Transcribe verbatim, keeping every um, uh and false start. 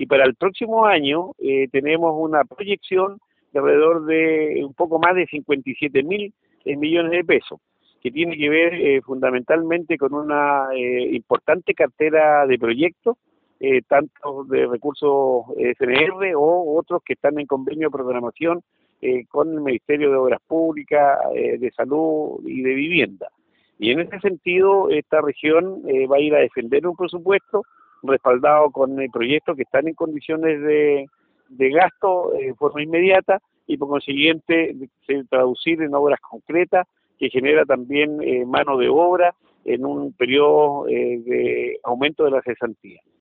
Y para el próximo año eh, tenemos una proyección de alrededor de un poco más de cincuenta y siete mil millones de pesos, que tiene que ver eh, fundamentalmente con una eh, importante cartera de proyectos, eh, tanto de recursos F N R o otros que están en convenio de programación eh, con el Ministerio de Obras Públicas, eh, de Salud y de Vivienda. Y en ese sentido, esta región eh, va a ir a defender un presupuesto respaldado con eh, proyectos que están en condiciones de, de gasto eh, de forma inmediata y por consiguiente se traducir en obras concretas que genera también eh, mano de obra en un periodo eh, de aumento de la cesantía.